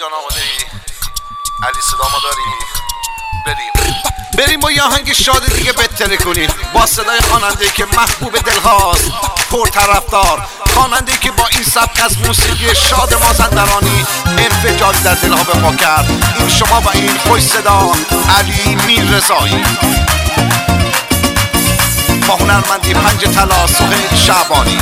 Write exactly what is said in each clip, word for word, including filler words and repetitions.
جان آماده ای؟ علی صدا ما داری؟ بریم بریم با یه آهنگ شاد دیگه بتره کنیم با صدای خواننده‌ای که محبوب دلهاست، پرطرفدار، خواننده‌ای که با این سبک از موسیقی شاد مازندرانی انفجار در دلها به پا کرد. این شما و این خوش صدا علی میررضایی با هنرمندی پنج طلا سهیل شعبانی.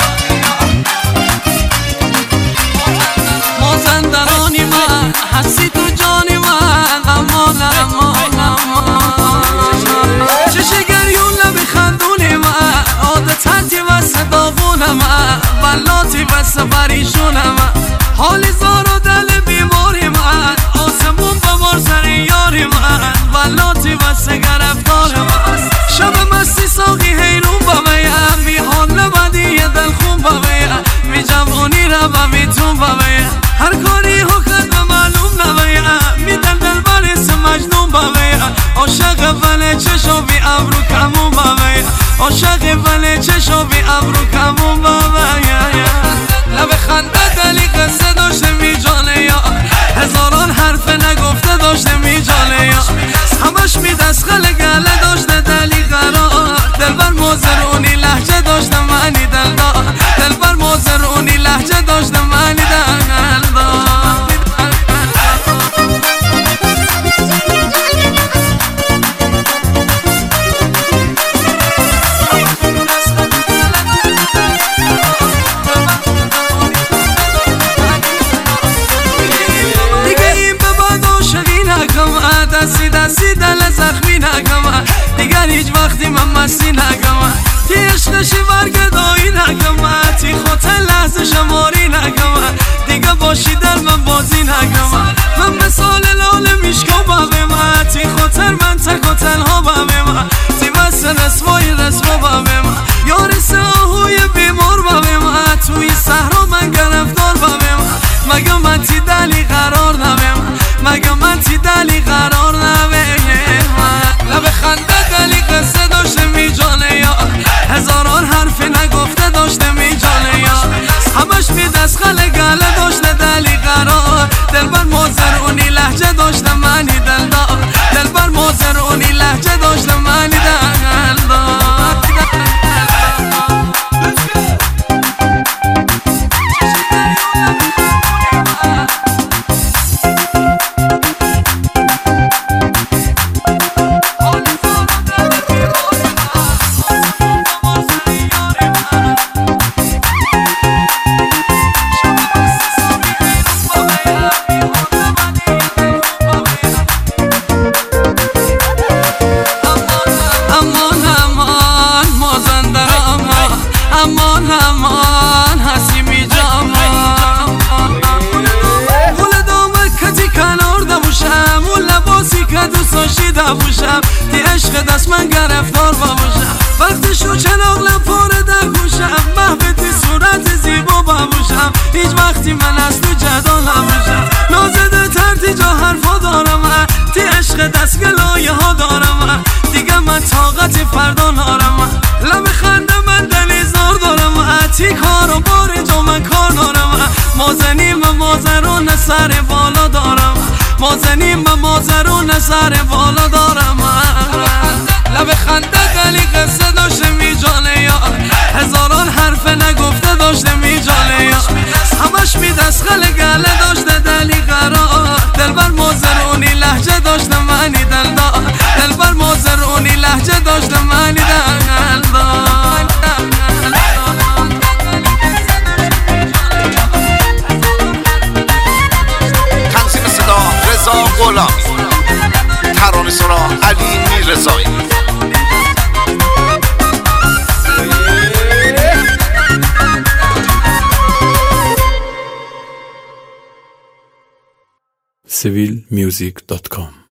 مازندرانی من هستی تو جانی من، امان امان امان چشه گریون لبی خندونی من، عادتتی بس داغون من، بلاتی بس پریشون من، حالی زار و دل بیماری من، آسمون ببار سر یاری من، بلاتی بس گرفتار من، شب مستی ساقی حیرون بمیم، می حال بدی دل خون بمیم، می جوانی رو بمیتون بمیم، هر کاری حکت به معلوم نمیم، می دل دل بریس مجنون بمیم، عاشق بله چشو بی ابرو کمون بمیم، عاشق بله چشو بی ابرو کمون بمیم، لب خنده دلی قصه داشته می جانه یا هزاران حرف نگفته داشته می جانه یا همش می دستخل گله داشته دلی قرار، دل بر موزرونی لحجه داشته منی دل دار، دل بر موزرونی لحجه داشته منی دل دار. دستی دستی دل زخمی نگم، دیگر هیچ وقتی من مستی نگم، تی عشقشی برگدایی نگم، تی خاطر لحظه شماری نگم، دیگه باشی در من بازی نگم، من مثال لاله میشکو بابه من، تی خاطر من تک و تنها بابه من، تی بس رسوای رسوا بابه من، یاری ساهوی بیمار بابه من، توی صحرا من گرفتار بابه من، مگه من تی دلی قرار نبه من، مگه من تی دلی قرار نبه من، لب خنده دلی قصه داشته می جانه یا هزاران حرفی نگفته داشته می جانه یا همش می دستخل گله داشته دلی قرار، دل بر موزرونی لحجه داشته منی دل دار، دل بر موزرونی لحجه داشته منی دل دار. امان امان حسیمی جامان گل دامه کتی کنار دبوشم، اون لباسی که دوست داشتی دبوشم، تی عشق دست من گرفتار بابوشم، وقتی شو چراغ لپاره دکوشم، محبتی صورت زیبا بابوشم، هیچ وقتی من از تو جدا نبوشم، نازده ترتی جا حرفا دارم، تی عشق دست گلایه ها دارم، دیگه من طاقتی فردا نارم، لب خنده من دلی زار دارم، تی کار و بار جا من کار دارم، مازنیم مازرون سر بالا دارم، مازنیم مازرون سر بالا دارم، لب خنده دلی قصه داشته می جانه یا هزاران حرف نگفته داشته می جانه یا همش می دستخل گله داشته دلی قرار، دل بر موزرونی لحجه داشته منی دل دار، دل بر موزرونی لحجه داشته منی دل دار. تنظیم صدا رضا غلامی، ترانه سرا علی میررضایی. سیویل میوزیک دات کام